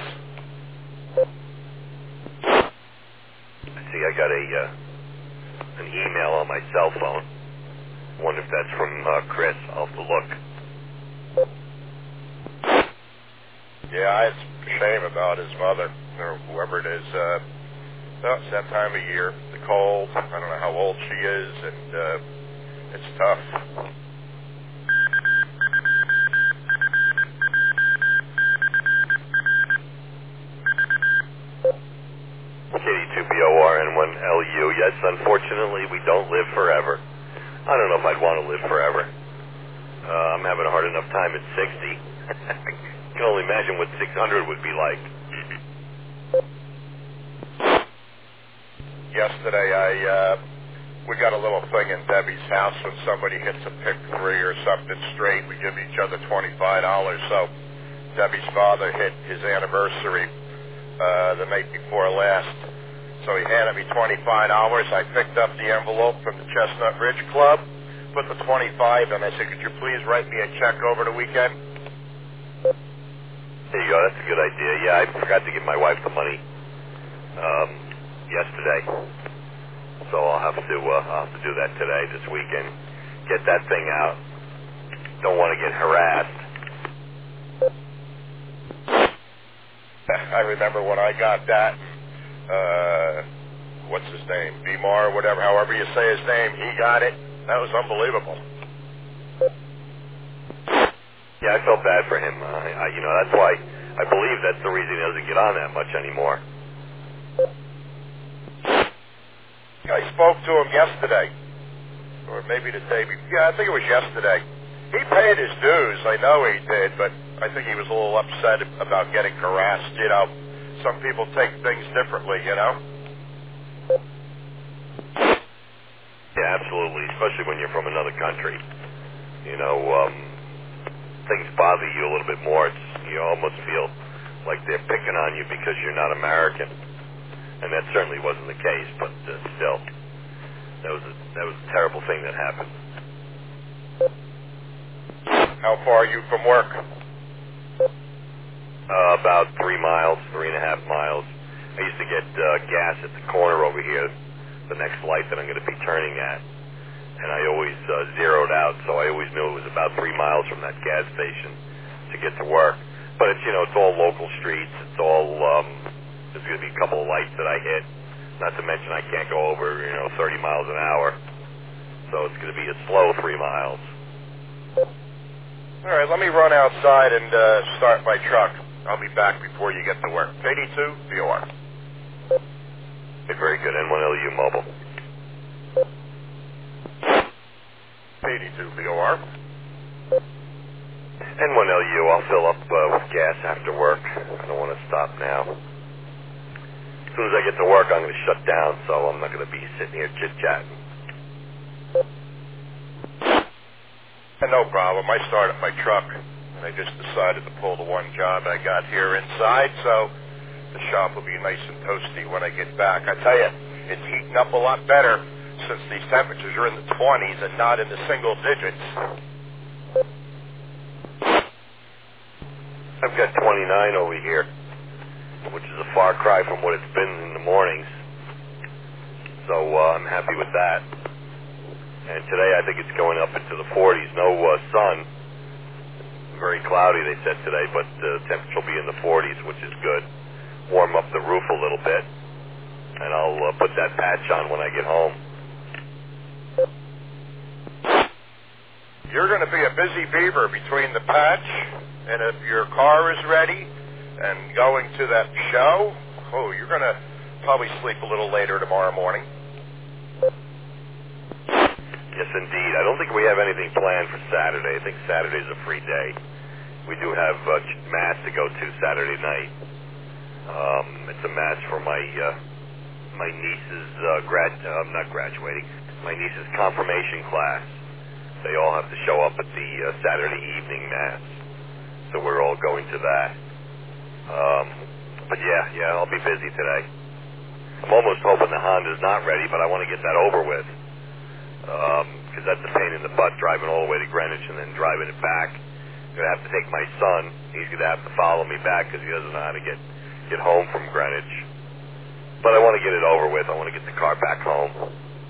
See, I got a uh, an email on my cell phone. Wonder if that's from uh, Chris. I'll have to look. Yeah, it's a shame about his mother, or whoever it is. Uh, well, it's that time of year, the cold. I don't know how old she is, and uh, it's tough. K D two B O R N one L U. Yes, unfortunately, we don't live forever. I don't know if I'd want to live forever. Uh, I'm having a hard enough time at sixty. I can only imagine what six hundred would be like. Yesterday, I uh, we got a little thing in Debbie's house when somebody hits a pick three or something straight, we give each other twenty-five dollars. So Debbie's father hit his anniversary uh, the night before last. So he handed me twenty-five dollars. I picked up the envelope from the Chestnut Ridge Club, put the twenty-five, and I said, could you please write me a check over the weekend? There you go. That's a good idea. Yeah, I forgot to give my wife the money um, yesterday. So I'll have to uh, I'll have to do that today, this weekend. Get that thing out. Don't want to get harassed. I remember when I got that, uh, what's his name, Bimar, whatever, however you say his name, he got it. That was unbelievable. Yeah, I felt bad for him. Uh, I, you know, that's why I believe that's the reason he doesn't get on that much anymore. I spoke to him yesterday, or maybe the day before. Yeah, I think it was yesterday. He paid his dues. I know he did, but I think he was a little upset about getting harassed. You know, some people take things differently, you know? Yeah, absolutely, especially when you're from another country. You know, um, things bother you a little bit more. It's, you almost feel like they're picking on you because you're not American. And that certainly wasn't the case, but uh, still, that was a, that was a terrible thing that happened. How far are you from work? Uh, about three miles, three and a half miles. I used to get uh, gas at the corner over here, the next light that I'm going to be turning at. And I always uh, zeroed out, so I always knew it was about three miles from that gas station to get to work. But it's, you know, it's all local streets. It's all, um, there's going to be a couple of lights that I hit. Not to mention I can't go over, you know, thirty miles an hour. So it's going to be a slow three miles. All right, let me run outside and uh, start my truck. I'll be back before you get to work. K D two, V O R. Okay, very good. N one L U mobile. K D two, V O R. N one L U, I'll fill up uh, with gas after work. I don't want to stop now. As soon as I get to work, I'm going to shut down, so I'm not going to be sitting here chit-chatting. And no problem. I started my truck, and I just decided to pull the one job I got here inside, so the shop will be nice and toasty when I get back. I tell you, it's heating up a lot better since these temperatures are in the twenties and not in the single digits. I've got twenty-nine over here, which is a far cry from what it's been in the mornings. So uh, I'm happy with that. And today I think it's going up into the forties. No uh, sun. Very cloudy, they said today, but the uh, temperature will be in the forties, which is good. Warm up the roof a little bit. And I'll uh, put that patch on when I get home. You're going to be a busy beaver between the patch and if your car is ready and going to that show. Oh, you're going to probably sleep a little later tomorrow morning. Yes, indeed. I don't think we have anything planned for Saturday. I think Saturday's a free day. We do have uh, mass to go to Saturday night. Um, it's a mass for my uh, my niece's uh, grad. Uh, not graduating. My niece's confirmation class. They all have to show up at the uh, Saturday evening mass, so we're all going to that. Um, but yeah, yeah, I'll be busy today. I'm almost hoping the Honda's not ready, but I want to get that over with. Because um, that's a pain in the butt, driving all the way to Greenwich and then driving it back. I'm going to have to take my son. He's going to have to follow me back because he doesn't know how to get, get home from Greenwich. But I want to get it over with. I want to get the car back home.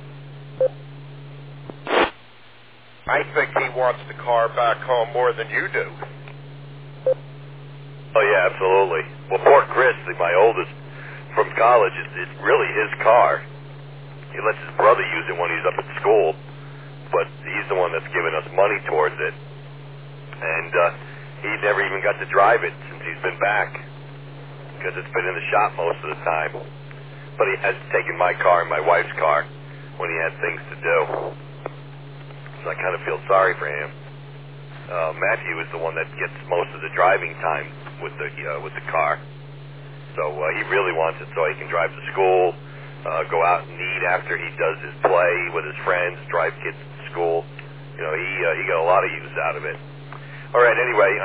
I think he wants the car back home more than you do. Oh, yeah, absolutely. Well, poor Chris, my oldest, from college, it's, it's really his car. He lets his brother use it when he's up at school, but he's the one that's giving us money towards it. And uh, he never even got to drive it since he's been back, because it's been in the shop most of the time. But he has taken my car and my wife's car when he had things to do. So I kind of feel sorry for him. Uh, Matthew is the one that gets most of the driving time with the uh, with the car. So uh, he really wants it so he can drive to school, uh, go out and eat after he does his play with his friends, drive kids to school. You know, he uh, he got a lot of use out of it. All right, anyway.